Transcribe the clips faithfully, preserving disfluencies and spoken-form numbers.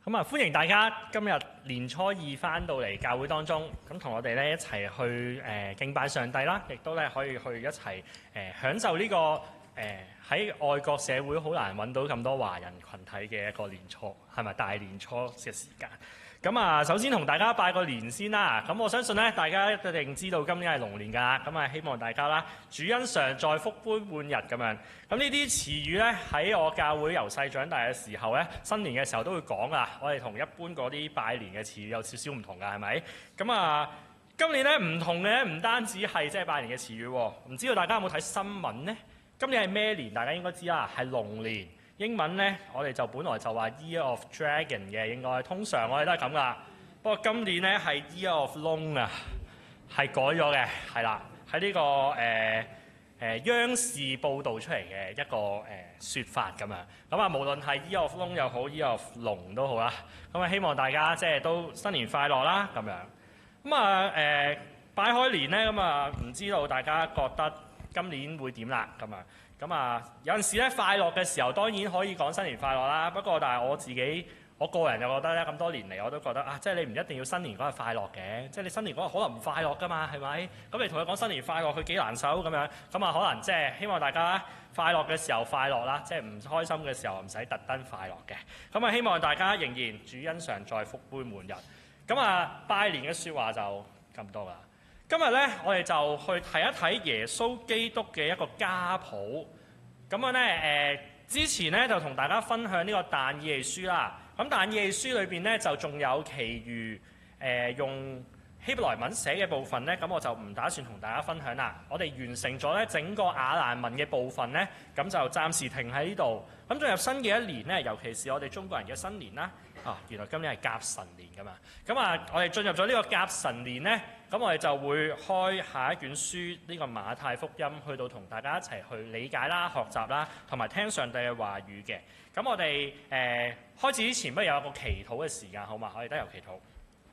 咁啊，歡迎大家今日年初二翻到嚟教會當中，咁同我哋咧一齊去誒、呃、敬拜上帝啦，亦都咧可以去一齊誒、呃、享受呢、這個誒喺、呃、外國社會好難揾到咁多華人群體嘅一個年初，係咪大年初嘅時間？咁啊，首先同大家拜個年先啦。咁我相信咧，大家一定知道今年係龍年㗎。咁啊，希望大家啦，主恩常在，福杯滿溢咁樣。咁呢啲詞語咧，喺我教會由細長大嘅時候咧，新年嘅時候都會講啊。我哋同一般嗰啲拜年嘅詞語有少少唔同㗎，係咪？咁啊，今年咧唔同嘅唔單止係即係拜年嘅詞語喎。唔知道大家有冇睇新聞呢？今年係咩年？大家應該知啦，係龍年。英文呢，我哋就本來就話 Year of Dragon 嘅，應該通常我哋都係咁噶。不過今年呢係 Year of Long 啊，係改咗嘅，係啦，喺呢、這個誒誒、呃呃、央視報導出嚟嘅一個誒説、呃、法咁樣。咁啊，無論係 Year of Long 又好 Year of 龍都好啦。咁啊，希望大家即係都新年快樂啦咁樣。咁啊誒擺開年呢，咁啊唔知道大家覺得今年會點啦咁啊？咁啊，有陣時咧快樂嘅時候當然可以講新年快樂啦。不過，但係我自己我個人就覺得咧，咁多年嚟我都覺得啊，即係你唔一定要新年嗰日快樂嘅，即係你新年嗰日可能唔快樂噶嘛，係咪？咁你同佢講新年快樂，佢幾難受咁樣。咁啊，可能即係希望大家快樂嘅時候快樂啦，即係唔開心嘅時候唔使特登快樂嘅。咁啊，希望大家仍然主恩常在，福杯滿溢。咁啊，拜年嘅説話就咁多啦。今日咧，我哋就去睇一睇耶穌基督嘅一個家譜。咁樣咧，誒、呃、之前咧就同大家分享呢個但以理書啦。咁但以理書裏邊咧就仲有其餘誒、呃、用希伯來文寫嘅部分咧，咁我就唔打算同大家分享啦。我哋完成咗咧整個亞蘭文嘅部分咧，咁就暫時停喺呢度。咁進入新嘅一年咧，尤其是我哋中國人嘅新年啦。啊，原來今年係甲辰年㗎嘛。咁啊，我哋進入咗呢個甲辰年咧，咁我哋就會開下一卷書呢個馬太福音，去到同大家一齊去理解啦、學習啦，同埋聽上帝嘅話語嘅。咁我哋誒、呃、開始之前，不如有一個祈禱嘅時間，好嘛？我哋都有祈禱。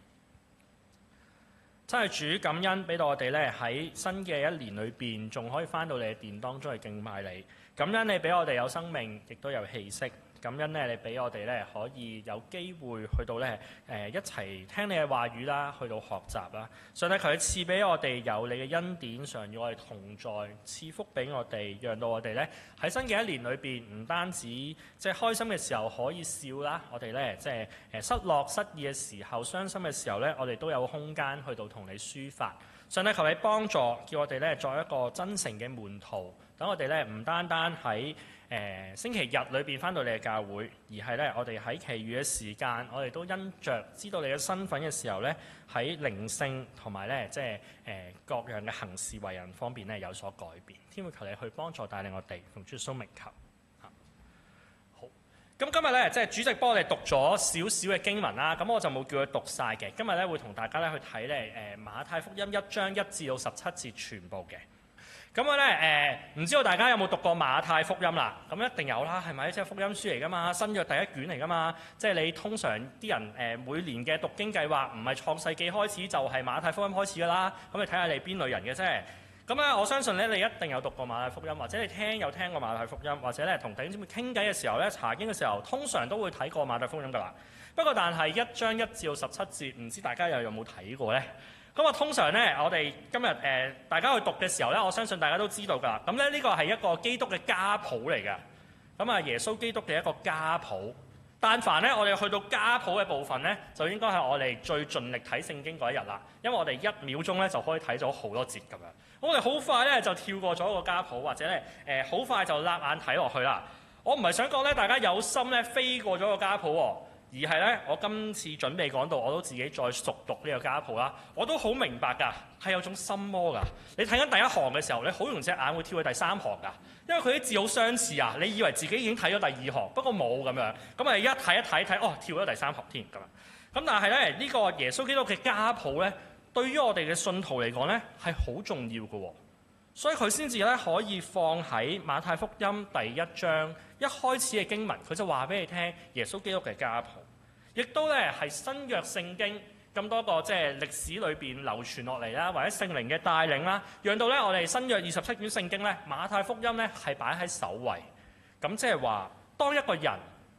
真係主，感恩俾到我哋咧喺新嘅一年裏邊，仲可以翻到你嘅殿當中去敬拜你。感恩你俾我哋有生命，亦都有氣息。感恩咧，你俾我哋咧可以有機會去到咧誒、呃、一齊聽你嘅話語啦，去到學習啦。上帝求你賜俾我哋有你嘅恩典，常與我哋同在，賜福俾我哋，讓到我哋咧喺新嘅一年裏邊，唔單止即係開心嘅時候可以笑啦，我哋咧即係誒失落失意嘅時候、傷心嘅時候咧，我哋都有空間去到同你抒發。上帝求你幫助，叫我哋咧作一個真誠嘅門徒，等我哋咧唔單單喺誒、呃、星期日裏邊翻到你嘅教會，而係咧我哋喺其餘嘅時間，我哋都因着知道你嘅身份嘅時候咧，喺靈性同埋咧即係誒、呃、各樣嘅行事為人方面咧有所改變。天父求你去幫助帶領我哋，奉主耶穌名求。好，咁今日咧即係主席幫我哋讀咗少少嘅經文啦，咁我就冇叫佢讀晒嘅。今日咧會同大家咧去睇咧誒馬太福音一章一至到十七節全部嘅。咁我咧誒唔知道大家有冇讀過馬太福音啦？咁一定有啦，係咪？即係福音書嚟㗎嘛，新約第一卷嚟㗎嘛。即係你通常啲人誒、呃、每年嘅讀經計劃，唔係創世記開始就係馬太福音開始㗎啦。咁你睇下你邊類人嘅啫。咁咧我相信咧你一定有讀過馬太福音，或者你聽有聽過馬太福音，或者咧同弟兄姊妹傾偈嘅時候咧查經嘅時候，通常都會睇過馬太福音㗎啦。不過但係一章一至到十七節，唔知大家又有冇睇過咧？咁啊，通常咧，我哋今日誒、呃、大家去讀嘅時候咧，我相信大家都知道㗎。咁咧，呢個係一個基督嘅家譜嚟㗎。咁啊，耶穌基督嘅一個家譜。但凡咧，我哋去到家譜嘅部分咧，就應該係我哋最盡力睇聖經嗰一日啦。因為我哋一秒鐘咧就可以睇咗好多節咁樣。我哋好快咧就跳過咗個家譜，或者咧誒好快就擸眼睇落去啦。我唔係想講咧，大家有心咧飛過咗個家譜喎。而係咧，我今次準備講到，我都自己再熟讀呢個家譜啦。我都好明白㗎，係有種心魔㗎。你睇緊第一行嘅時候，你好容易隻眼會跳去第三行㗎，因為佢啲字好相似啊。你以為自己已經睇咗第二行，不過冇咁樣。咁啊，一睇一睇睇，哦，跳咗第三行添咁樣。咁但係咧，呢個耶穌基督嘅家譜咧，對於我哋嘅信徒嚟講咧，係好重要嘅喎。所以佢先至咧可以放喺馬太福音第一章一開始嘅經文，佢就話俾你聽耶穌基督嘅家譜，亦都咧係新約聖經咁多個即係歷史裏邊流傳落嚟啦，或者聖靈嘅帶領啦，讓到咧我哋新約二十七卷聖經咧馬太福音咧係擺喺首位。咁即係話，當一個人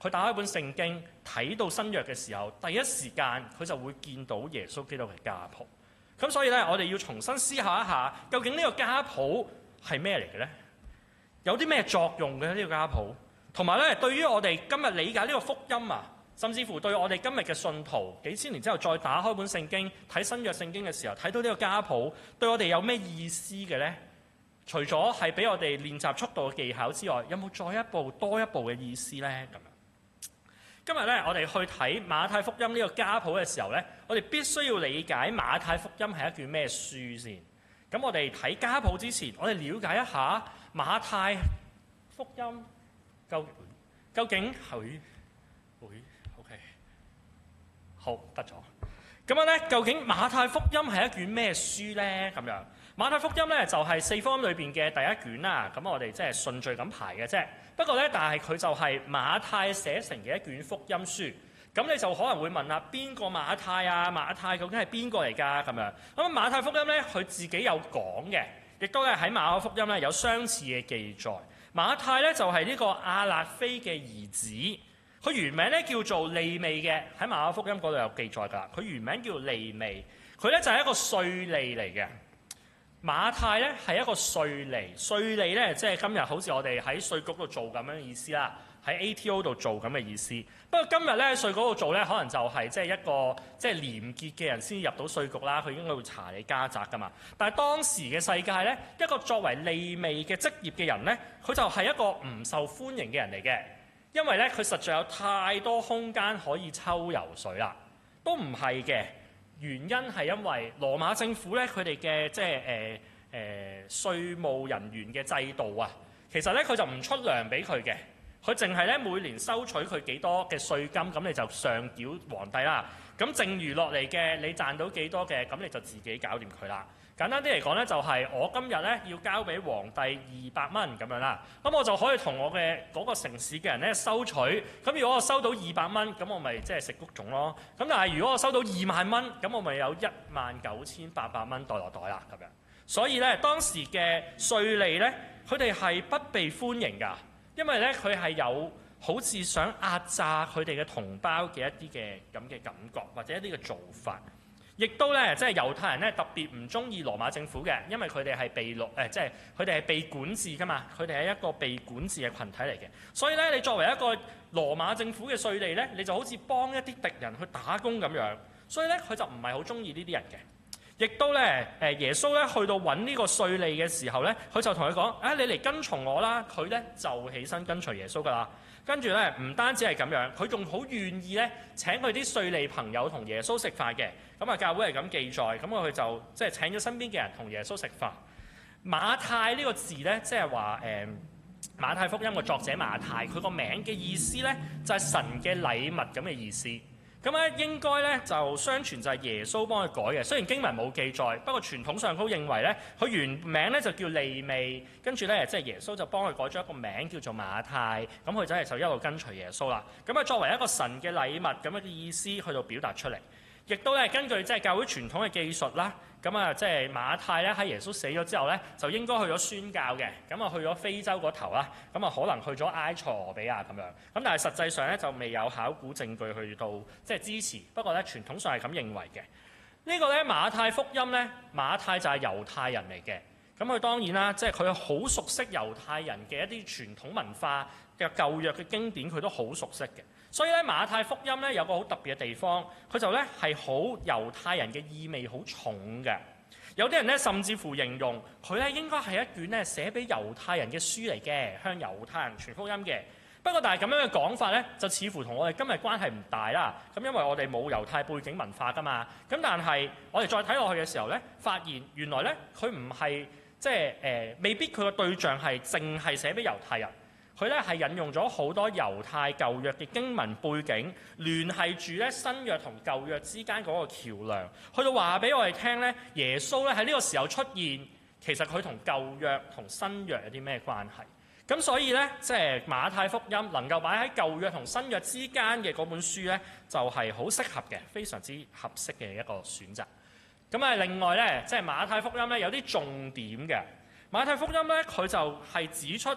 佢打開本聖經睇到新約嘅時候，第一時間佢就會見到耶穌基督嘅家譜。咁所以咧，我哋要重新思考一下，究竟呢個家譜係咩嚟嘅咧？有啲咩作用嘅呢、這個家譜？同埋咧，對於我哋今日理解呢個福音啊，甚至乎對我哋今日嘅信徒，幾千年之後再打開本聖經睇新約聖經嘅時候，睇到呢個家譜，對我哋有咩意思嘅咧？除咗係俾我哋練習速度嘅技巧之外，有冇再一步多一步嘅意思咧？咁樣。今日咧，我哋去睇馬太福音呢個家譜嘅時候咧，我哋必須要理解馬太福音係一卷咩書先。咁我哋睇家譜之前，我哋了解一下馬太福音究究竟佢會 OK 好得咗。咁樣咧，究竟馬太福音係一卷咩書咧？咁樣馬太福音咧就係四福音裏邊嘅第一卷啦。咁我哋即係順序咁排嘅啫。不過咧，但係佢就係馬太寫成嘅一卷福音書。咁你就可能會問啦，邊個馬太啊？馬太究竟係邊個嚟㗎？咁樣咁馬太福音咧，佢自己有講嘅，亦都咧喺馬可福音咧有相似嘅記載。馬太咧就係呢個亞勒菲嘅兒子，佢原名咧叫做利未嘅，喺馬可福音嗰度有記載㗎。佢原名叫利未，佢咧就係一個稅吏嚟嘅。馬太咧係一個稅吏，稅吏咧即係今日好似我哋喺稅局度做咁樣嘅意思啦，喺 A T O 度做咁嘅意思。不過今日咧稅局度做咧，可能就係即係一個即係廉潔嘅人先入到稅局啦，佢應該會查你家宅噶嘛。但係當時嘅世界咧，一個作為利未嘅職業嘅人咧，佢就係一個唔受歡迎嘅人嚟嘅，因為咧佢實在有太多空間可以抽油水啦，都唔係嘅。原因係因為羅馬政府咧，佢哋嘅即係誒誒稅務人員嘅制度啊，其實咧佢就唔出糧俾佢嘅，佢淨係咧每年收取佢幾多嘅稅金，咁你就上繳皇帝啦。咁剩餘落嚟嘅，你賺到幾多嘅，咁你就自己搞掂佢啦。簡單啲嚟講咧，就係我今日咧要交俾皇帝二百蚊咁樣啦，咁我就可以同我嘅嗰個城市嘅人咧收取。咁如果我收到二百蚊，咁我咪即係食谷種咯。咁但係如果我收到二萬蚊，咁我咪有一萬九千八百蚊袋落袋啦咁樣。所以咧當時嘅稅吏咧，佢哋係不被歡迎㗎，因為咧佢係有好似想壓榨佢哋嘅同胞嘅一啲嘅咁嘅感覺，或者一啲嘅做法。亦都咧，即係猶太人咧特別唔中意羅馬政府嘅，因為佢哋係被落誒，即係佢哋係被管治㗎嘛，佢哋係一個被管治嘅群體嚟嘅。所以咧，你作為一個羅馬政府嘅稅吏咧，你就好似幫一啲敵人去打工咁樣。所以咧，佢就唔係好中意呢啲人嘅。亦都咧，誒耶穌咧去到揾呢個稅吏嘅時候咧，佢就同佢講：啊，你嚟跟從我啦！佢咧就起身跟隨耶穌㗎啦。跟住咧，唔單止係咁樣，佢仲好願意咧請佢啲稅吏朋友同耶穌食飯嘅。咁啊，教會係咁記載，咁佢就即係請咗身邊嘅人同耶穌食飯。馬太呢個字咧，即係話誒馬太福音嘅作者馬太，佢個名嘅意思咧就係神嘅禮物咁嘅意思。咁咧應該咧就相傳就係耶穌幫佢改嘅，雖然經文冇記載，不過傳統上都認為咧佢原名咧就叫利未，跟住咧即係耶穌就幫佢改咗一個名叫做馬太，咁佢就係就一路跟隨耶穌啦。咁啊作為一個神嘅禮物咁樣嘅意思去到表達出嚟，亦都咧根據即係教會傳統嘅記述啦。咁啊，即係馬太咧喺耶穌死咗之後咧，就應該去咗宣教嘅，咁啊去咗非洲嗰頭啦，咁啊可能去咗埃塞俄比亞咁樣，咁但係實際上咧就未有考古證據去到即係支持，不過咧傳統上係咁認為嘅。呢個咧馬太福音咧，馬太就係猶太人嚟嘅，咁佢當然啦，即係佢好熟悉猶太人嘅一啲傳統文化嘅舊約嘅經典，佢都好熟悉嘅。所以咧馬太福音咧有個好特別嘅地方，佢就咧係好猶太人嘅意味好重嘅。有啲人咧甚至乎形容佢咧應該係一卷咧寫俾猶太人嘅書嚟嘅，向猶太人傳福音嘅。不過但係咁樣嘅講法咧，就似乎同我哋今日關係唔大啦。咁因為我哋冇猶太背景文化㗎嘛。咁但係我哋再睇落去嘅時候咧，發現原來咧佢唔係即係誒，未必佢個對象係淨係寫俾猶太人。佢咧係引用咗好多猶太舊約嘅經文背景，聯繫住咧新約同舊約之間嗰個橋梁，去到話俾我哋聽咧，耶穌咧喺呢個時候出現，其實佢同舊約同新約有啲咩關係？咁所以咧，即係馬太福音能夠擺喺舊約同新約之間嘅嗰本書咧，就係好適合嘅，非常之合適嘅一個選擇。咁啊，另外咧，即係馬太福音咧有啲重點嘅。馬太福音咧，佢就係指出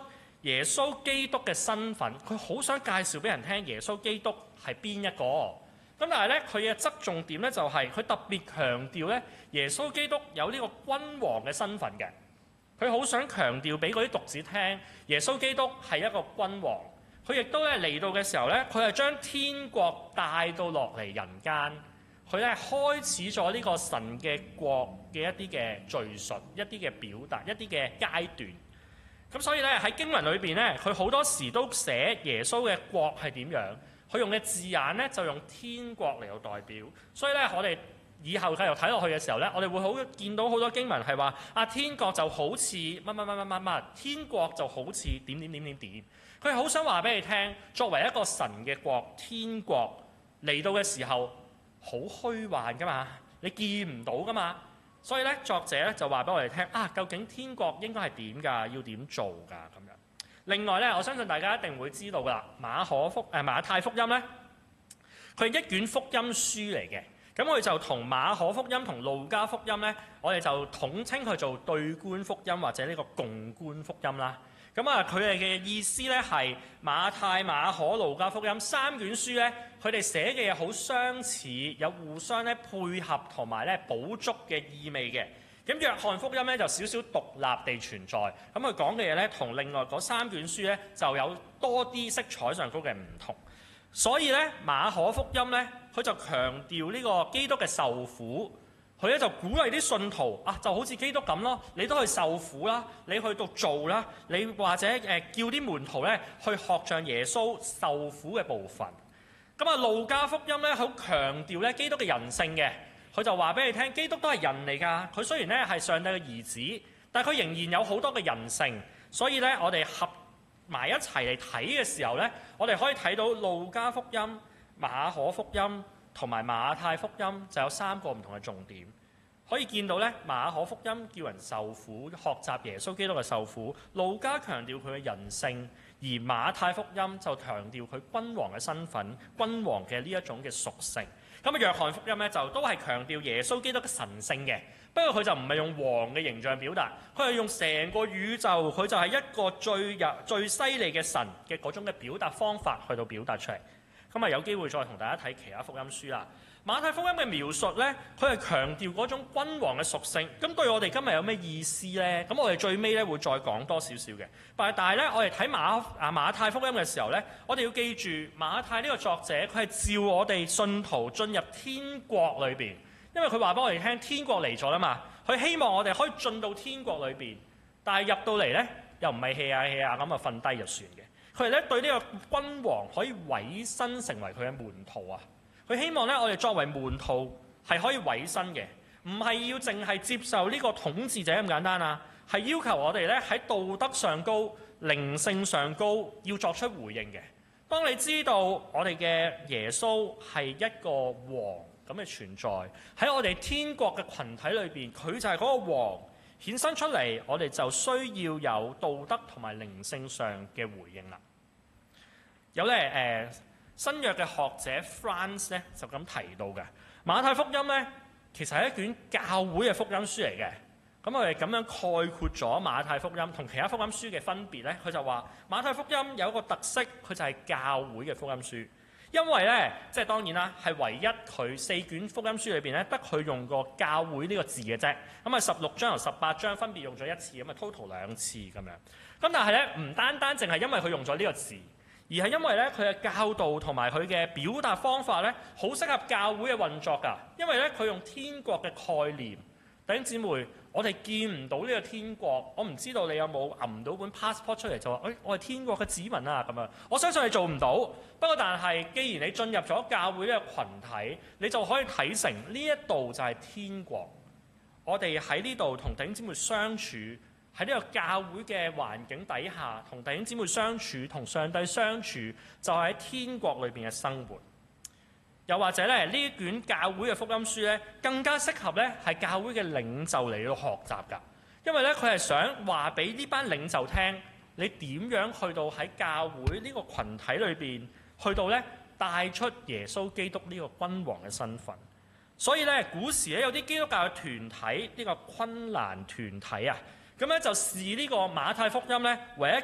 耶穌基督嘅身份，佢好想介紹俾人聽耶穌基督係邊一個。咁但係咧，佢嘅側重點咧就係佢特別強調咧，耶穌基督有呢個君王嘅身份嘅。佢好想強調俾嗰啲讀者聽，耶穌基督係一個君王。佢亦都咧嚟到嘅時候咧，佢係將天國帶到落嚟人間。佢咧開始咗呢個神嘅國嘅一啲嘅敘述、一啲嘅表達、一啲嘅階段。咁所以咧喺經文裏邊咧，佢好多時都寫耶穌嘅國係點樣。佢用嘅字眼咧就用天國嚟到代表。所以咧我哋以後繼續睇落去嘅時候咧，我哋會好見到好多經文係話啊，天國就好似乜乜乜乜乜乜，天國就好似點點點點點。佢好想話俾你聽，作為一個神嘅國，天國嚟到嘅時候，好虛幻噶嘛，你見唔到噶嘛，所以咧作者咧就話俾我哋聽啊，究竟天國應該係點㗎？要點做㗎？咁樣。另外咧，我相信大家一定會知道㗎啦，馬可福誒、呃、馬太福音咧，佢係一卷福音書嚟嘅。咁我哋就同馬可福音同路加福音咧，我哋就統稱佢做對觀福音或者呢個共觀福音啦。咁啊，佢哋嘅意思咧係馬太、馬可、路加福音三卷書咧，佢哋寫嘅嘢好相似，有互相咧配合同埋咧補足嘅意味嘅。咁約翰福音咧就少少獨立地存在，咁佢講嘅嘢咧同另外嗰三卷書咧就有多啲色彩上高嘅唔同。所以咧馬可福音咧，佢就強調呢個基督嘅受苦。佢咧就鼓勵啲信徒啊，就好似基督咁咯，你都去受苦啦，你去到做啦，你或者誒、呃、叫啲門徒咧去學像耶穌受苦嘅部分。咁啊，路加福音咧好強調咧基督嘅人性嘅，佢就話俾你聽，基督都係人嚟㗎。佢雖然咧係上帝嘅兒子，但係佢仍然有好多嘅人性。所以咧，我哋合埋一齊嚟睇嘅時候咧，我哋可以睇到路加福音、馬可福音同埋馬太福音就有三個唔同嘅重點，可以見到咧。馬可福音叫人受苦，學習耶穌基督嘅受苦；路加強調佢嘅人性，而馬太福音就強調佢君王嘅身份、君王嘅呢一種嘅屬性。咁啊，約翰福音咧就都係強調耶穌基督嘅神性嘅，不過佢就唔係用王嘅形象表達，佢係用成個宇宙，佢就係一個最入最犀利嘅神嘅嗰種嘅表達方法去到表達出嚟。咁啊，有機會再同大家睇其他福音書啦。馬太福音嘅描述咧，佢係強調嗰種君王嘅屬性。咁對我哋今日有咩意思咧？咁我哋最尾咧會再講多少少嘅。但係但係咧，我哋睇馬啊馬太福音嘅時候咧，我哋要記住馬太呢個作者，佢係召我哋信徒進入天國裏邊，因為佢話俾我哋聽天國嚟咗啦嘛。佢希望我哋可以進到天國裏邊，但係入到嚟咧又唔係 hea 下 hea 下咁啊瞓低就算嘅。佢哋咧對呢個君王可以委身成為佢嘅門徒啊！佢希望咧我哋作為門徒係可以委身嘅，唔係要淨係接受呢個統治者咁簡單啊！係要求我哋咧喺道德上高、靈性上高要作出回應嘅。當你知道我哋嘅耶穌係一個王咁嘅存在，喺我哋天國嘅群體裏邊，佢就係嗰個王衍生出嚟，我哋就需要有道德同埋靈性上嘅回應啦。有咧誒、呃、新約嘅學者 Franz 咧就咁提到嘅，馬太福音咧其實係一卷教會嘅福音書嚟嘅。咁我哋咁樣概括咗馬太福音同其他福音書嘅分別咧，佢就話馬太福音有一個特色，佢就係教會嘅福音書。因為咧，即係當然啦，係唯一佢四卷福音書裏邊咧，得佢用過教會呢個字嘅啫。咁啊，十六章同十八章分別用咗一次，咁啊 total 兩次咁樣。咁但係咧，唔單單淨係因為佢用咗呢個字。而係因為咧，佢嘅教導同埋佢嘅表達方法咧，好適合教會嘅運作㗎。因為咧，佢用天國嘅概念。弟兄姊妹，我哋見唔到呢個天國，我唔知道你有冇揞到本 passport 出嚟就話，誒、哎，我係天國嘅子民啊咁樣。我相信你做唔到。不過但係，既然你進入咗教會呢個群體，你就可以睇成呢一度就係天國。我哋喺呢度同弟兄姊妹相處。喺呢個教會嘅環境底下，同弟兄姊妹相處，同上帝相處，就係喺天國裏邊嘅生活。又或者咧，呢一卷教會嘅福音書咧，更加適合咧係教會嘅領袖嚟到學習㗎。因為咧，佢係想話俾呢班領袖聽，你點樣去到喺教會呢個群體裏邊，去到咧帶出耶穌基督呢個君王嘅身份。所以咧，古時咧有啲基督教嘅團體，呢、這個昆蘭團體啊。咁咧就視呢個馬太福音咧為一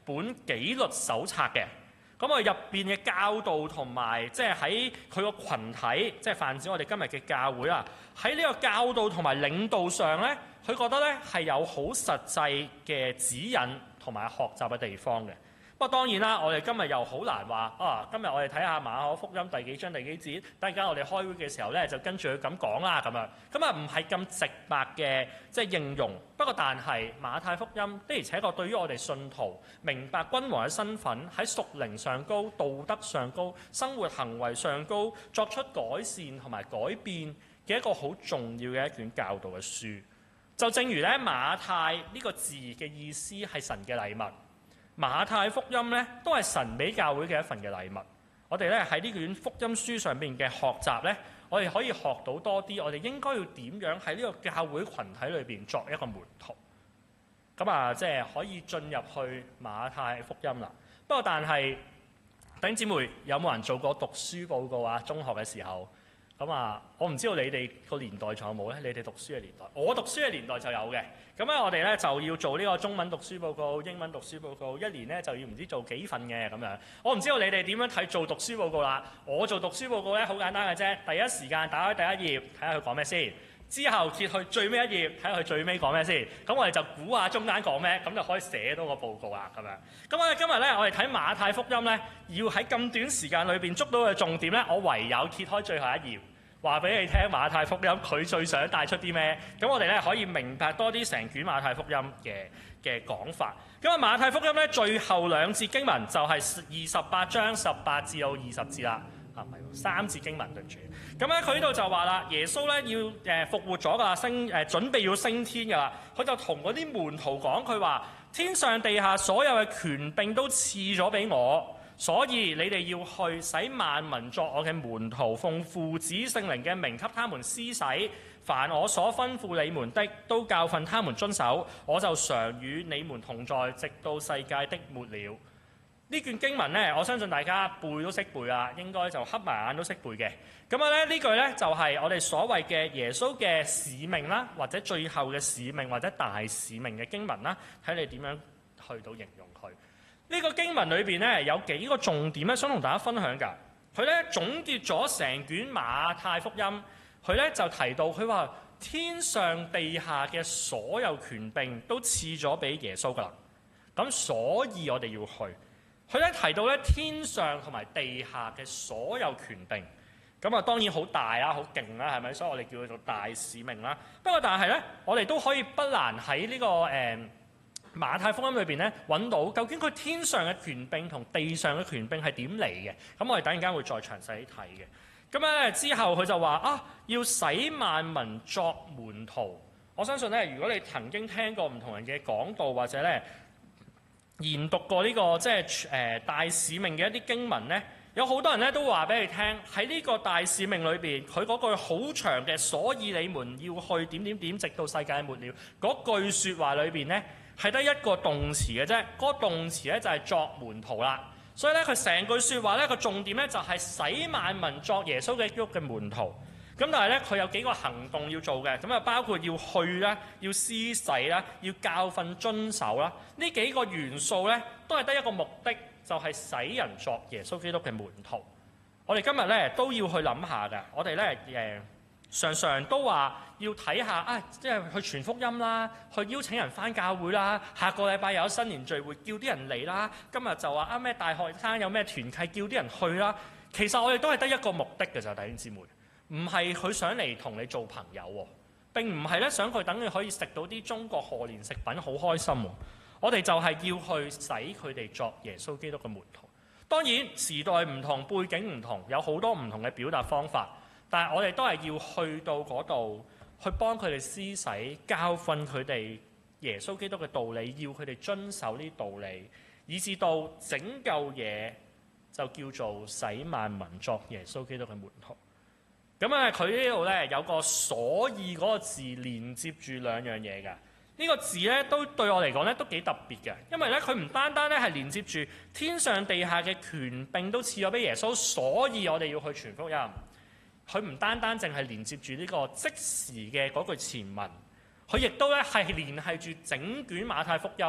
本紀律手冊嘅。咁我入邊嘅教導同埋，即係喺佢個群體，即係泛指我哋今日嘅教會啊，喺呢個教導同埋領導上呢，佢覺得呢係有好實際嘅指引同埋學習嘅地方嘅。不過當然啦，我哋今日又好難話啊！今日我哋睇下馬可福音第幾章第幾節，等陣間我哋開會嘅時候呢，就跟住佢咁講啦咁樣。咁啊唔係咁直白嘅即係應用。不過但係馬太福音的而且確對於我哋信徒明白君王嘅身份，喺屬靈上高、道德上高、生活行為上高作出改善同埋改變嘅一個好重要嘅一卷教導嘅書。就正如咧馬太呢個字嘅意思係神嘅禮物。馬太福音咧都係神俾教會嘅一份嘅禮物。我哋咧喺呢卷福音書上邊嘅學習咧，我哋可以學到多啲。我哋應該要點樣喺呢個教會群體裏邊作一個門徒？咁啊，即係可以進入去馬太福音啦。不過但係弟兄姊妹有冇人做過讀書報告啊？中學嘅時候咁啊，我唔知道你哋個年代仲有冇咧？你哋讀書嘅年代，我讀書嘅年代就有嘅。咁咧，我哋咧就要做呢個中文讀書報告、英文讀書報告，一年咧就要唔知做幾份嘅咁樣。我唔知道你哋點樣睇做讀書報告啦。我做讀書報告咧好簡單嘅啫，第一時間打開第一頁睇下佢講咩先，之後揭去最尾一頁睇下佢最尾講咩先。咁我哋就估下中間講咩，咁就可以寫到個報告啦咁樣。咁我哋今日咧，我哋睇馬太福音咧，要喺咁短時間裏邊捉到嘅重點咧，我唯有揭開最後一頁。話俾你聽馬太福音佢最想帶出啲咩？咁我哋咧可以明白多啲成卷馬太福音嘅嘅講法。咁啊馬太福音咧最後兩節經文就係二十八章十八至到二十節啦。啊唔係，三節經文對唔住。咁咧佢呢度就話啦，耶穌咧要誒復活咗噶，升誒準備要升天噶啦。佢就同嗰啲門徒講，佢話天上地下所有嘅權柄都賜咗俾我。所以你哋要去使萬民作我嘅門徒，奉父子聖靈嘅名給他們施洗，凡我所吩咐你們的，都教訓他們遵守。我就常與你們同在，直到世界的末了。呢卷經文呢，我相信大家背都識背啊，應該就瞌埋眼都識背嘅。咁啊咧呢句呢，就係我哋所謂嘅耶穌嘅使命啦，或者最後嘅使命或者大使命嘅經文啦，睇你點樣去到形容佢。呢個經文裏邊咧有幾個重點咧，想同大家分享㗎。佢咧總結咗成卷馬太福音，佢咧就提到佢話天上地下嘅所有權柄都賜咗俾耶穌㗎啦。咁所以我哋要去。佢咧提到咧天上同埋地下嘅所有權柄，咁啊當然好大啦，好勁啦，係咪？所以我哋叫佢做大使命啦。不過但係咧，我哋都可以不難喺呢、這個誒。呃馬太福音裏邊咧揾到究竟佢天上嘅權柄同地上嘅權柄係點嚟嘅？咁我哋等陣間會再詳細睇嘅。咁咧之後佢就話啊，要使萬民作門徒。我相信咧，如果你曾經聽過唔同人嘅講道或者咧研讀過呢、這個即係誒大使命嘅一啲經文咧，有好多人咧都話俾你聽喺呢個大使命裏邊，佢嗰句好長嘅，所以你們要去點點點，直到世界末了嗰句説話裏邊咧。係得一個動詞嘅啫，嗰、那個動詞咧就係作門徒啦。所以咧，佢成句説話咧個重點咧就係使萬民作耶穌基督嘅門徒。咁但係咧，佢有幾個行動要做嘅，咁啊包括要去啦、要施洗啦、要教訓遵守啦。呢幾個元素咧都係得一個目的，就係、是、使人作耶穌基督嘅門徒。我哋今日咧都要去諗下㗎。我哋咧誒。常常都話要睇下啊，即係去傳福音啦，去邀請人返教會啦。下個禮拜有新年聚會，叫啲人嚟啦。今日就話啊咩大學生有咩團契，叫啲人去啦。其實我哋都係得一個目的嘅，就弟兄姊妹，唔係佢想嚟同你做朋友喎，並唔係咧想佢等你可以食到啲中國賀年食品好開心喎。我哋就係要去使佢哋作耶穌基督嘅門徒。當然時代唔同，背景唔同，有好多唔同嘅表達方法。但係我哋都係要去到嗰度，去幫佢哋施洗，教訓佢哋耶穌基督嘅道理，要佢哋遵守呢啲道理，以至到整嚿嘢就叫做使萬民作耶穌基督嘅門徒。咁啊，佢呢度咧有個所以嗰個字連接住兩樣嘢㗎。呢個字咧都對我嚟講咧都幾特別嘅，因為咧佢唔單單咧係連接住天上地下嘅權柄都賜咗俾耶穌，所以我哋要去傳福音。佢唔單單淨係連接住呢個即時嘅嗰句前文，佢亦都咧係聯繫住整卷馬太福音，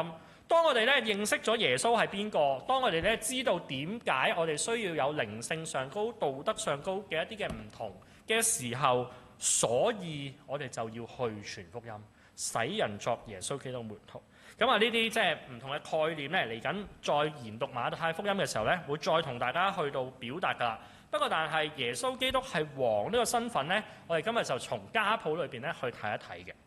當我哋咧認識咗耶穌係邊個，當我哋咧知道點解我哋需要有靈性上高、道德上高嘅一啲嘅唔同嘅時候，所以我哋就要去傳福音，使人作耶穌基督門徒。咁啊，呢啲即係唔同嘅概念咧，嚟緊再研讀馬太福音嘅時候咧，會再同大家去到表達㗎啦。不過，但係耶穌基督係王呢個身份咧，我哋今日就從家譜裏邊咧去睇一睇嘅。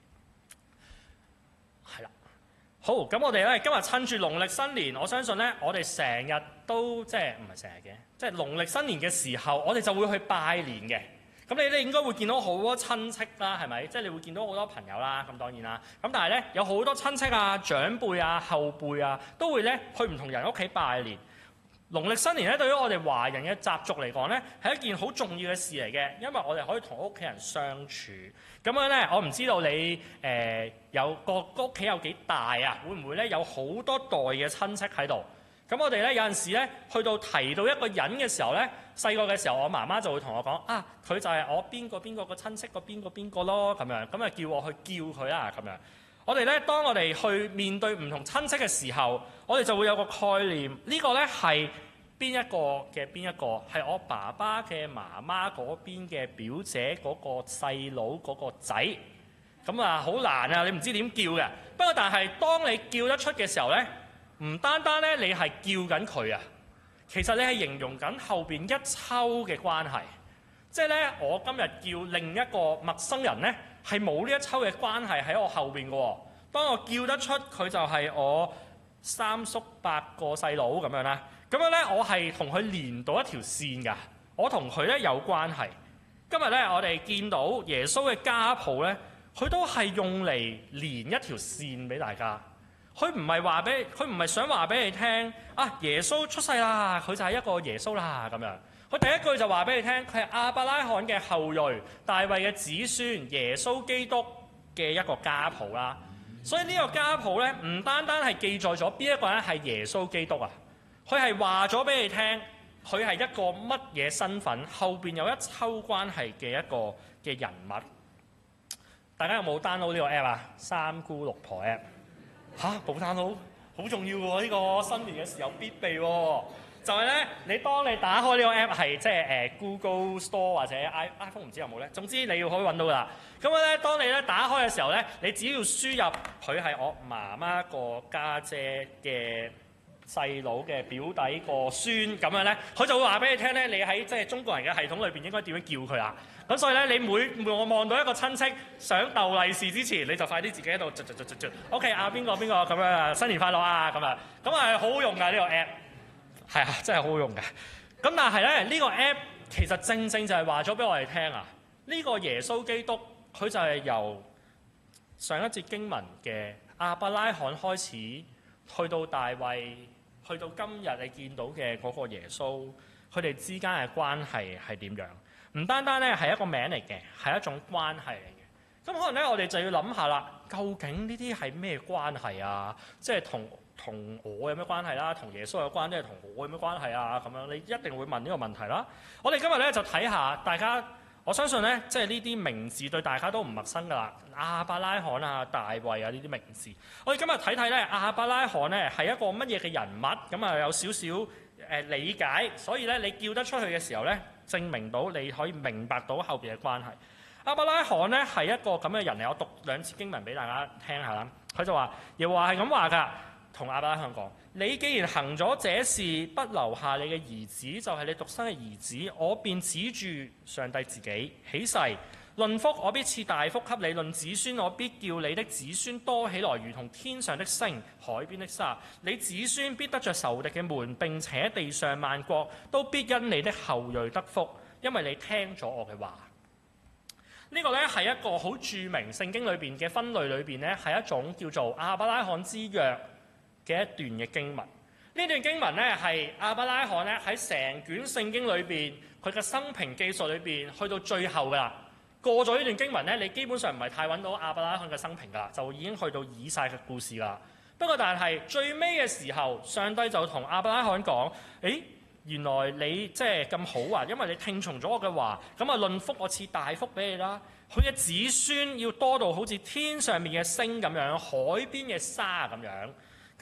係啦。好，咁我哋咧今日趁住農曆新年，我相信咧，我哋成日都即係唔係成日嘅，即係農曆新年嘅時候，我哋就會去拜年嘅。咁你咧應該會見到好多親戚啦，係咪？即係你會見到好多朋友啦，咁當然啦。咁但係咧，有好多親戚啊、長輩啊、後輩啊，都會咧去唔同人屋企拜年。農曆新年咧，對於我哋華人嘅習俗嚟講咧，係一件好重要嘅事嚟嘅，因為我哋可以同屋企人相處。咁樣咧，我唔知道你誒、呃、有個屋企有幾大啊？會唔會咧有好多代嘅親戚喺度？咁我哋咧有陣時咧，去到提到一個人嘅時候咧，細個嘅時候，我媽媽就會同我講啊，佢就係我邊個邊個個親戚個邊個邊個咯，咁樣咁啊叫我去叫佢啦，咁樣。我哋咧，當我哋去面對唔同親戚嘅時候，我哋就會有個概念，呢、呢個咧係邊一個嘅邊一個，係我爸爸嘅媽媽嗰邊嘅表姐嗰個細佬嗰個仔。咁啊，好難啊，你唔知點叫嘅。不過但係當你叫得出嘅時候咧，唔單單咧你係叫緊佢啊，其實你係形容緊後邊一抽嘅關係。即係咧，我今日叫另一個陌生人咧，係冇呢一抽嘅關係喺我後邊嘅喎。當我叫得出佢就係我三叔八個細佬咁樣啦，咁樣咧我係同佢連到一條線㗎，我同佢咧有關係。今日咧我哋見到耶穌嘅家譜咧，佢都係用嚟連一條線俾大家。佢唔係話俾佢唔係想話俾你聽啊，耶穌出世啦，佢就係一個耶穌啦咁樣。佢第一句就話俾你聽，佢係亞伯拉罕嘅後裔，大衛嘅子孫，耶穌基督嘅一個家譜啦。所以呢個家譜咧，唔單單係記載咗邊一個人係耶穌基督啊，佢係話咗俾你聽，佢係一個乜嘢身份，後邊有一抽關係嘅一個嘅人物。大家有冇 download 呢個 app 啊？三姑六婆 app 吓，冇 download，好重要喎！呢個新年嘅時候必備喎。就係咧，你當你打開呢個 app 係即係誒 Google Store 或者 iPhone 唔知有冇咧，總之你要可以揾到噶啦。咁樣咧，當你咧打開嘅時候咧，你只要輸入佢係我媽媽個家姐嘅細佬嘅表弟個孫咁樣咧，佢就會話俾你聽咧，你喺即係中國人嘅系統裏邊應該點樣叫佢啦。咁所以咧，你每我望到一個親戚想逗利是之前，你就快啲自己喺度捽捽捽捽捽 OK 啊，邊個邊個咁樣啊，新年快樂啊咁啊，咁係好好用㗎呢個 app。係啊，真係好好用嘅。咁但係咧，呢個 app 其實正正就係話咗俾我哋聽啊，呢個耶穌基督佢就係由上一節經文嘅亞伯拉罕開始，去到大衛，去到今日你見到嘅嗰個耶穌，佢哋之間嘅關係係點樣？唔單單咧係一個名嚟嘅，係一種關係嚟嘅。咁可能咧，我哋就要諗下啦，究竟呢啲係咩關係啊？即係同同我有咩關係啦？同耶穌有關，即係同我有咩關係啊？咁樣你一定會問呢個問題啦。我哋今日咧就睇下，大家我相信咧，即係呢啲名字對大家都唔陌生噶啦。亞伯拉罕啊、大衛啊呢啲名字，我哋今日睇睇咧，亞伯拉罕咧係一個乜嘢嘅人物？咁啊有少少誒理解，所以咧你叫得出去嘅時候咧，證明到你可以明白到後邊嘅關係。亞伯拉罕咧係一個咁嘅人嚟，我讀兩次經文俾大家聽下啦。佢就話，又話係咁話㗎。同亞伯拉罕講：你既然行咗這事，不留下你嘅兒子，就係、是、你獨生嘅兒子，我便指住上帝自己起誓，論福我必賜大福給你；論子孫我必叫你的子孫多起來，如同天上的星、海邊的沙。你子孫必得着仇敵嘅門，並且地上萬國都必因你的後裔得福，因為你聽咗我嘅話。呢、這個呢係一個好著名聖經裏邊嘅分類裏邊呢係一種叫做亞伯拉罕之約嘅一段嘅經文。呢段經文咧係亞伯拉罕咧喺成卷聖經裏邊佢嘅生平記述裏邊去到最後噶啦。過咗呢段經文咧，你基本上唔係太揾到亞伯拉罕嘅生平噶啦，就已經去到以撒嘅故事啦。不過但係最尾嘅時候，上帝就同亞伯拉罕講：誒，原來你即係咁好啊，因為你聽從咗我嘅話，咁啊論福我賜大福俾你啦。佢嘅子孫要多到好似天上面嘅星咁樣，海邊嘅沙咁樣。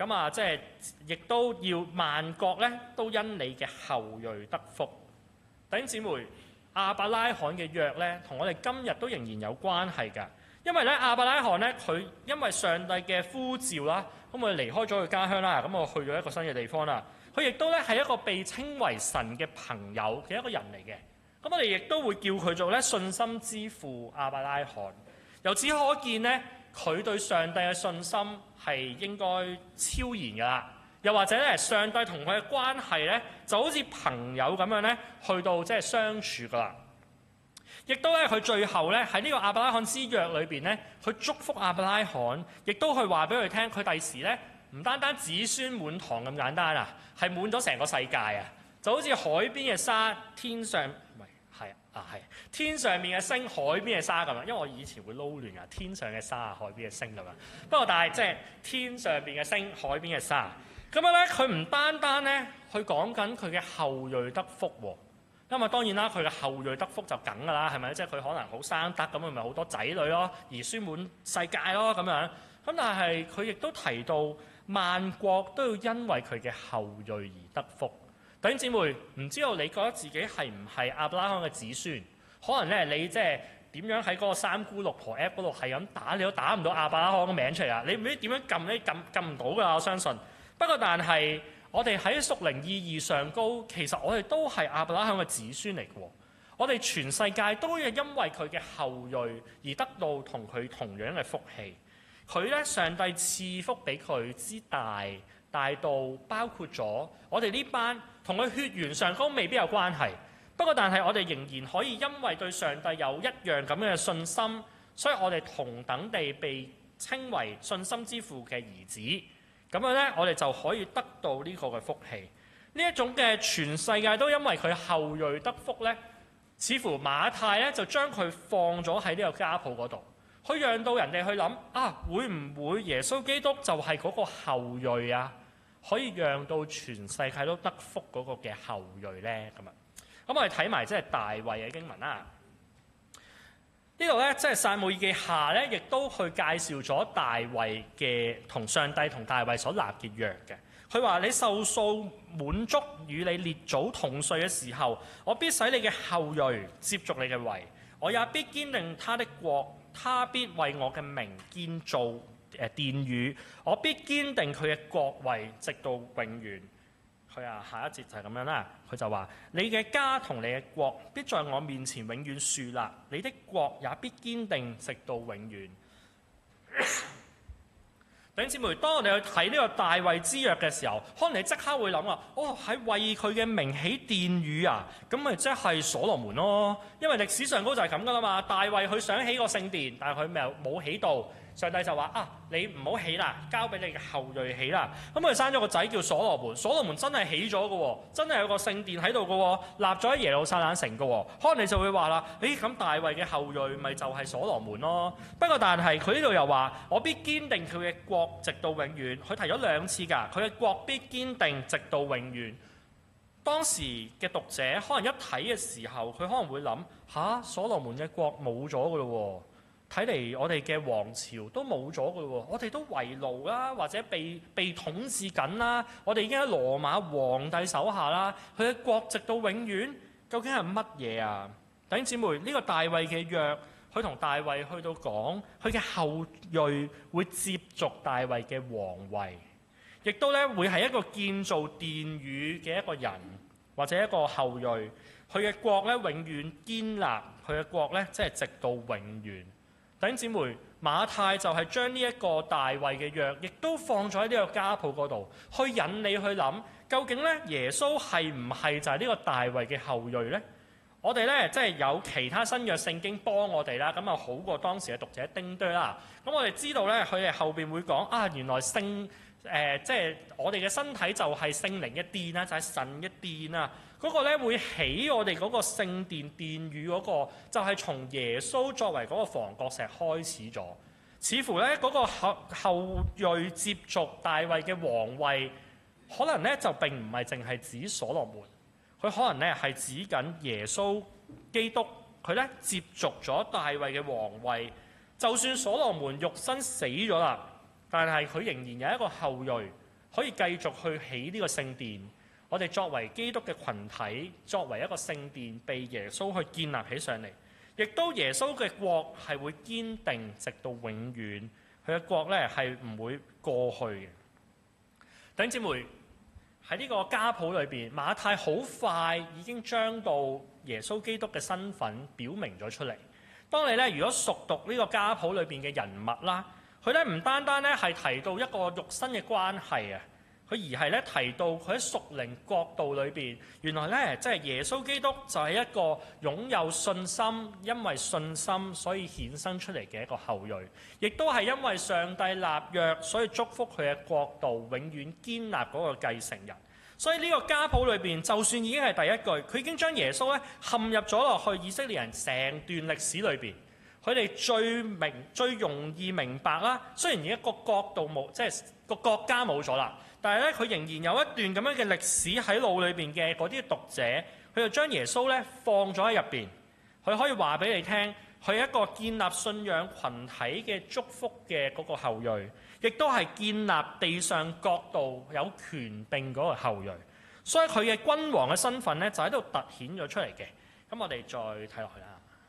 咁啊，即係亦都要萬國咧都因你嘅後裔得福。弟兄姊妹，亞伯拉罕嘅約咧，同我哋今日都仍然有關係㗎。因為咧，亞伯拉罕咧，佢因為上帝嘅呼召啦，咁佢離開咗佢家鄉啦，咁我去咗一個新嘅地方啦。佢亦都咧係一個被稱為神嘅朋友嘅一個人嚟嘅。咁我哋亦都會叫佢做咧信心之父亞伯拉罕。由此可見咧，佢對上帝嘅信心係應該超然㗎啦。又或者咧，上帝同佢嘅關係咧，就好似朋友咁樣咧，去到即係相處㗎啦。亦都咧，佢最後咧喺呢個亞伯拉罕之約裏邊咧，佢祝福亞伯拉罕，亦都去話俾佢聽，佢第時咧唔單單子孫滿堂咁簡單啊，係滿咗成個世界啊！就好似海邊嘅沙，天上唔係係啊係天上面嘅星，海邊嘅沙咁樣。因為我以前會撈亂啊，天上嘅沙啊，海邊嘅星咁樣。不過但係即係天上邊嘅星，海邊嘅沙。咁樣咧，佢唔單單咧去講緊佢嘅後裔得福喎。因為當然啦，佢嘅後裔得福就梗㗎啦，係咪？即係佢可能好生得咁，佢咪好多仔女咯，兒孫滿世界咯咁樣。咁但係佢亦都提到萬國都要因為佢嘅後裔而得福。弟兄姊妹，唔知道你覺得自己係唔係亞伯拉罕嘅子孫？可能咧你即係點樣喺嗰個三姑六婆 app 嗰度係咁打，你都打唔到亞伯拉罕嘅名出嚟啊！你唔知點樣撳，你撳撳唔到㗎，我相信。不過但係，我哋喺屬靈意義上高，其實我哋都係亞伯拉罕嘅子孫嚟嘅。我哋全世界都係因為佢嘅後裔而得到同佢同樣嘅福氣。佢咧，上帝賜福俾佢之大，大到包括咗我哋呢班同佢血緣上高未必有關係。不過但係我哋仍然可以因為對上帝有一樣咁樣嘅信心，所以我哋同等地被稱為信心之父嘅兒子。咁樣咧，我哋就可以得到呢個嘅福氣。呢一種嘅全世界都因為佢後裔得福咧，似乎馬太咧就將佢放咗喺呢個家譜嗰度，去讓到人哋去諗啊，會唔會耶穌基督就係嗰個後裔啊？可以讓到全世界都得福嗰個嘅後裔咧？咁啊，咁我哋睇埋即係大衛嘅經文啦。呢度咧，即係撒母耳記下咧，亦都去介紹咗大衛嘅同上帝同大衛所立嘅約嘅。佢話：你壽數滿足，與你列祖同歲嘅時候，我必使你嘅後裔接續你嘅位，我也必堅定他的國，他必為我嘅名建造誒殿宇，我必堅定佢嘅國位，直到永遠。佢啊，下一節就係咁樣啦。佢就話：你嘅家同你嘅國必在我面前永遠樹立，你的國也必堅定直到永遠。弟兄姊妹，當我哋去睇呢個大衛之約嘅時候，可能你即刻會諗啊，哦，係為佢嘅名起殿宇啊，咁咪即係所羅門咯。因為歷史上高就係咁噶啦嘛。大衛佢想起個聖殿，但係佢咪冇起到。上帝就話：啊，你唔好起啦，交俾你嘅後裔起啦。咁佢生咗個仔叫所羅門，所羅門真係起咗嘅喎，真係有個聖殿喺度嘅喎，立咗喺耶路撒冷城嘅喎。可能你就會話啦：誒，咁大衛嘅後裔咪就係所羅門咯？不過但係佢呢度又話：我必堅定佢嘅國直到永遠。佢提咗兩次㗎，佢嘅國必堅定直到永遠。當時嘅讀者可能一睇嘅時候，佢可能會諗：吓，所羅門嘅國冇咗嘅咯喎。睇嚟我哋嘅王朝都冇咗㗎咯喎，我哋都為奴啦，或者被被統治緊啦，我哋已經喺羅馬皇帝手下啦。佢嘅國直到永遠，究竟係乜嘢啊？弟兄姊妹，呢、這個大衛嘅約，佢同大衛去到講，佢嘅後裔會接續大衛嘅皇位，亦都咧會係一個建造殿宇嘅一個人，或者一個後裔。佢嘅國咧永遠堅立，佢嘅國咧即係直到永遠。弟兄姊妹，馬太就係將呢一個大衛嘅約，亦都放咗喺呢個家譜嗰度，去引你去諗，究竟咧耶穌係唔係就係呢個大衛嘅後裔呢？我哋咧即係有其他新約聖經幫我哋啦，咁啊好過當時嘅讀者叮堆啦。咁我哋知道咧，佢哋後邊會講啊，原來聖誒、呃、即係我哋嘅身體就係聖靈嘅殿啊，就係、是、神嘅殿啊。嗰、那個咧會起我哋嗰個聖殿殿宇嗰、那個，就係、是、從耶穌作為嗰個房角石開始咗。似乎咧嗰、那個後後裔接續大衛嘅皇位，可能咧就並唔係淨係指所羅門，佢可能咧係指緊耶穌基督，佢咧接續咗大衛嘅皇位。就算所羅門肉身死咗啦，但係佢仍然有一個後裔可以繼續去起呢個聖殿。我哋作為基督嘅群體，作為一個聖殿，被耶穌去建立起上嚟，亦都耶穌嘅國係會堅定直到永遠。佢嘅國咧係唔會過去嘅。弟兄姊妹，喺呢個家譜裏邊，馬太好快已經將到耶穌基督嘅身份表明咗出嚟。當你咧如果熟讀呢個家譜裏邊嘅人物啦，佢咧唔單單咧係提到一個肉身嘅關係啊，佢而係咧提到佢喺屬靈國度裏邊，原來咧即係耶穌基督就係一個擁有信心，因為信心所以衍生出嚟嘅一個後裔，亦都係因為上帝立約，所以祝福佢嘅國度永遠堅立嗰個繼承人。所以呢個家譜裏邊，就算已經係第一句，佢已經將耶穌咧陷入咗落去以色列人成段歷史裏邊。佢哋最明、最容易明白啦。雖然而家個國度冇，即係個國家冇咗啦，但係咧佢仍然有一段咁樣嘅歷史喺腦裏邊嘅嗰啲讀者，佢就將耶穌咧放咗喺入邊。佢可以話俾你聽，佢係一個建立信仰群體嘅祝福嘅嗰個後裔，亦都係建立地上國度有權柄嗰個後裔。所以佢嘅君王嘅身份咧就喺度突顯咗出嚟嘅。咁我哋再睇落去啦。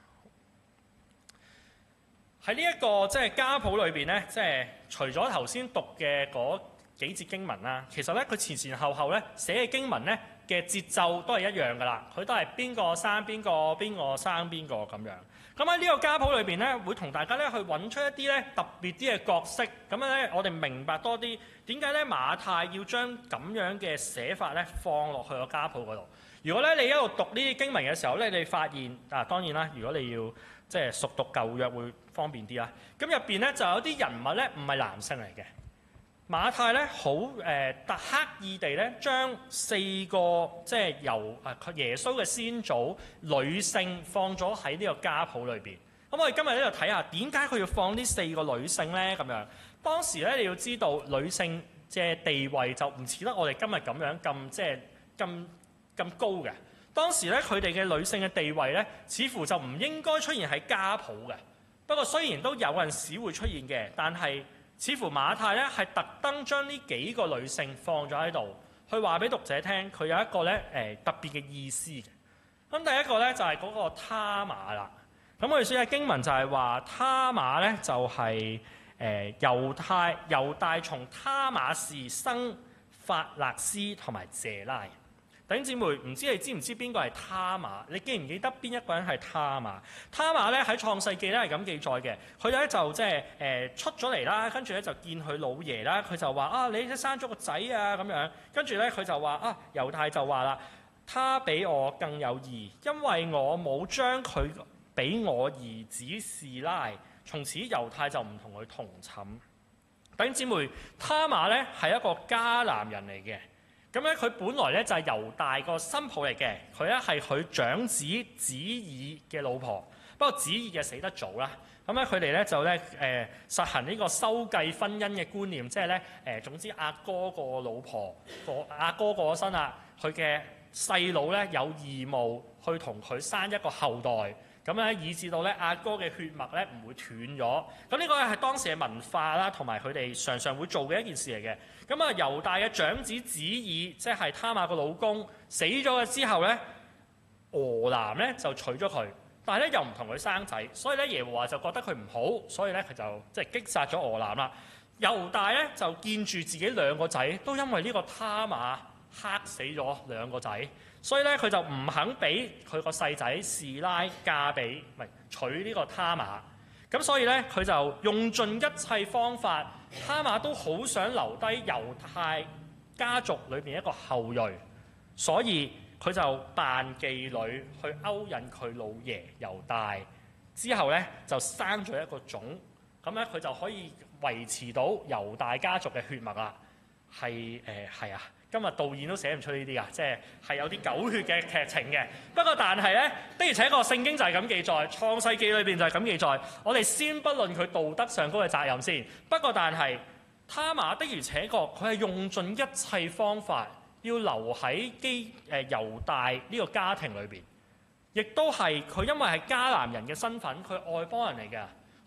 喺呢一個即係家譜裏邊咧，即係除咗頭先讀嘅嗰幾節經文啦，其實咧佢前前後後咧寫嘅經文咧嘅節奏都係一樣噶啦，佢都係邊個生邊個，邊個生邊個咁樣。咁喺呢個家譜裏邊咧，會同大家咧去揾出一啲咧特別啲嘅角色，咁樣咧我哋明白多啲點解咧馬太要將咁樣嘅寫法咧放落去個家譜嗰度。如果咧你一路讀呢啲經文嘅時候咧，你發現啊，當然啦，如果你要即係熟讀舊約會方便啲啦。咁入邊咧就有啲人物咧唔係男性嚟嘅。馬太咧好誒特刻意地咧將四個即係由誒耶穌嘅先祖女性放咗喺呢個家譜裏邊。咁我哋今日呢度睇下點解佢要放呢四個女性咧咁樣。當時咧你要知道女性嘅地位就唔似得我哋今日咁樣咁即係咁咁高嘅。當時咧佢哋嘅女性嘅地位咧，似乎就唔應該出現喺家譜嘅。不過雖然都有陣時會出現嘅，但係似乎馬太咧係特登將呢幾個女性放咗喺度，去話俾讀者聽，佢有一個咧誒、呃、特別嘅意思嘅。咁第一個咧就係、是、嗰個他瑪啦。咁我哋書嘅經文就係話他瑪咧就係誒猶太猶大從他瑪氏生法勒斯同埋謝拉。弟兄姊妹，唔知你知唔知邊個係他瑪？你記唔記得邊一個人係他瑪？他瑪咧喺創世記咧係咁記載嘅，佢咧就即係誒出咗嚟啦，跟住咧就見佢老爺啦，佢就話啊，你生咗個仔啊咁樣，跟住咧佢就話啊，猶太就話啦，他比我更有義，因為我冇將佢俾我兒子示拉，從此猶太就唔同佢同寢。弟兄姊妹，他瑪咧係一個迦南人嚟嘅。咁咧，佢本來咧就係猶大個新抱嚟嘅，佢咧係佢長子子珥嘅老婆。不過子珥嘅死得早啦，咁咧佢哋咧就咧誒實行呢個收繼婚姻嘅觀念，即係咧誒總之阿哥個老婆個阿哥過咗身啦，佢嘅細佬咧有義務去同佢生一個後代。咁咧，以至到咧阿哥嘅血脈咧唔會斷咗。咁呢個係當時嘅文化啦，同埋佢哋常常會做嘅一件事嚟嘅。咁啊，猶大嘅長子子珥，即係他瑪個老公死咗嘅之後咧，俄南咧就娶咗佢，但係咧又唔同佢生仔，所以咧耶和華就覺得佢唔好，所以咧佢就即係擊殺咗俄南啦。猶大咧就見住自己兩個仔都因為呢個他瑪嚇死咗兩個仔。所以咧，佢就唔肯俾佢個細仔示拉嫁俾，唔係娶呢個他瑪。咁所以咧，佢就用盡一切方法，他瑪都好想留低猶太家族裏邊一個後裔，所以佢就扮妓女去勾引佢老爺猶大，之後咧就生咗一個種，咁咧佢就可以維持到猶大家族嘅血脈啦。係誒係啊。今日導演都寫唔出呢啲啊，即係係有啲狗血嘅劇情嘅。不過但係咧，的而且確聖經就係咁記載，創世記裏邊就係咁記載。我哋先不論佢道德上高嘅責任先。不過但係他瑪的而且確佢係用盡一切方法要留喺基誒猶大呢個家庭裏邊，亦都係佢因為係迦南人嘅身份，佢外邦人嚟嘅，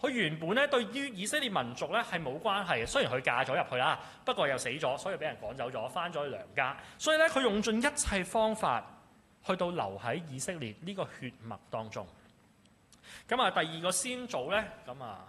佢原本咧對於以色列民族咧係冇關係嘅，雖然佢嫁咗入去啦，不過又死咗，所以俾人趕走咗，翻咗去娘家。所以咧佢用盡一切方法去到留喺以色列呢個血脈當中。咁啊，第二個先祖咧，咁啊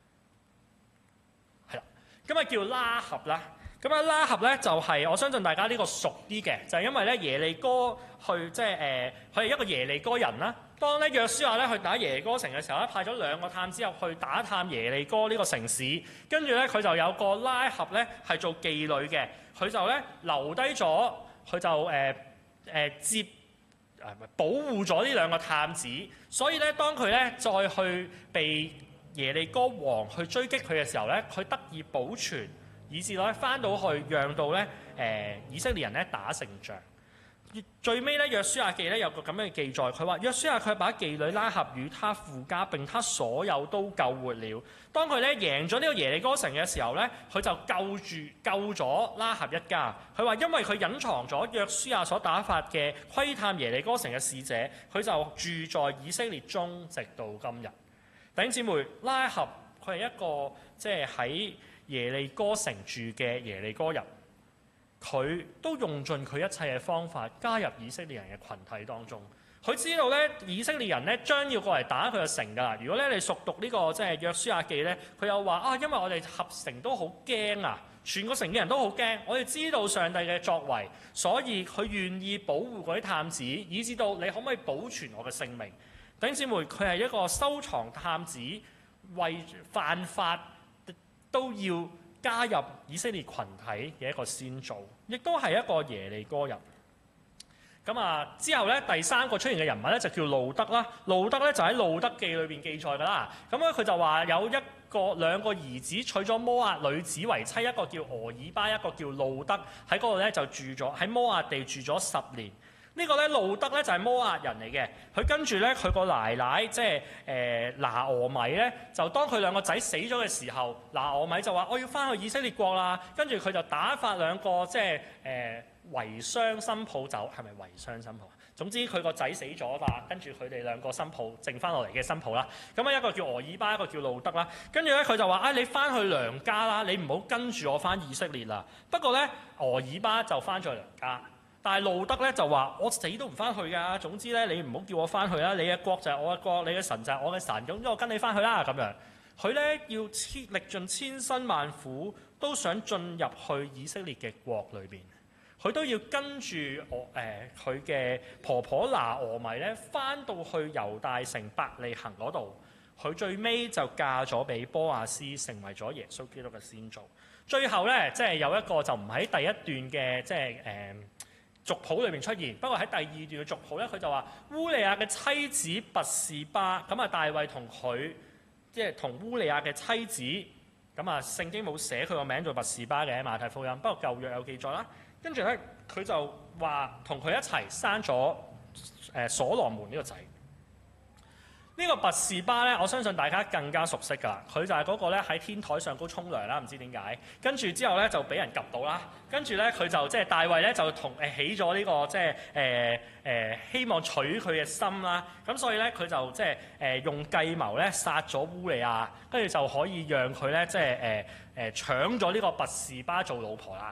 係啦，咁啊叫拉合啦。咁啊拉合咧就係、是、我相信大家呢個熟啲嘅，就係、是、因為咧耶利哥去即係誒，佢、呃、係一個耶利哥人啦。當咧約書亞咧去打耶利哥城嘅時候咧，派咗兩個探子入去打探耶利哥呢個城市，跟住咧佢就有個拉合咧係做妓女嘅，佢就咧留低咗，佢就誒誒、呃呃、接誒、呃、保護咗呢兩個探子，所以咧當佢咧再去被耶利哥王去追擊佢嘅時候咧，佢得以保存，以至咧翻到去讓到咧誒、呃、以色列人咧打勝仗。最尾咧，約書亞記咧有個咁樣嘅記載，佢話約書亞佢把妓女拉合與他父家並他所有都救活了。當佢咧贏咗呢個耶利哥城嘅時候咧，佢就救住救咗拉合一家。佢話因為佢隱藏咗約書亞所打發嘅窺探耶利哥城嘅使者，佢就住在以色列中，直到今日。弟兄姊妹，拉合佢係一個即係喺耶利哥城住嘅耶利哥人。佢都用盡佢一切嘅方法加入以色列人嘅群體當中。佢知道咧，以色列人咧將要過嚟打佢嘅城㗎啦。如果咧你熟讀呢、這個即係約書亞記咧，佢又話啊，因為我哋合城都好驚啊，全個城嘅人都好驚。我哋知道上帝嘅作為，所以佢願意保護嗰啲探子，以至到你可唔可以保存我嘅性命？弟兄姊妹，佢係一個收藏探子，為犯法都要加入以色列群體嘅一個先祖，亦都係一個耶利哥人。咁啊，之後咧第三個出現嘅人物咧就叫路德啦。路德咧就喺路德記裏邊記載㗎啦。咁咧佢就話有一個兩個兒子娶咗摩押女子為妻，一個叫俄爾巴，一個叫路德，喺嗰度咧就住咗喺摩押地住咗十年。呢個咧路德咧就係摩押人嚟嘅，佢跟住咧佢個奶奶即係誒拿俄米咧，就當佢兩個仔死咗嘅時候，拿俄米就話我要翻去以色列國啦，跟住佢就打發兩個即係誒遺孀新抱走，係咪遺孀新抱啊？總之佢個仔死咗啦，跟住佢哋兩個新抱剩翻落嚟嘅新抱啦，咁啊一個叫俄爾巴，一個叫路德啦，跟住咧佢就話啊、哎、你翻去娘家啦，你唔好跟住我翻以色列啦。不過咧俄爾巴就翻咗去娘家。但係路德咧就話：我死都唔翻去㗎。總之咧，你唔好叫我翻去啦。你嘅國就係我嘅國，你嘅神就係我嘅神。總之我跟你翻去啦。咁樣佢咧要千歷盡千辛萬苦，都想進入去以色列嘅國裏邊。佢都要跟住我誒佢嘅婆婆拿俄米咧，翻到去猶大城伯利恆嗰度。佢最尾就嫁咗俾波亞斯，成為咗耶穌基督嘅先祖。最後咧，即係有一個就唔喺第一段嘅即係誒。呃族譜裏面出現，不過喺第二段嘅族譜咧，佢就話烏利亞嘅妻子拔示巴，咁啊大衛同佢即係同烏利亞嘅妻子，咁啊聖經冇寫佢個名做拔示巴嘅馬太福音，不過舊約有記載啦。跟住咧佢就話同佢一齊生咗誒所羅門呢個仔。呢個拔示巴咧，我相信大家更加熟悉㗎啦。佢就係嗰個咧喺天台上高沖涼啦，唔知點解。跟住之後咧就俾人 𥄫 到啦。跟住咧佢就即係大衛咧就同誒起咗呢個即係誒誒希望取佢嘅心啦。咁所以咧佢就即係誒用計謀咧殺咗烏利亞，跟住就可以讓佢咧即係誒誒搶咗呢個拔示巴做老婆啦。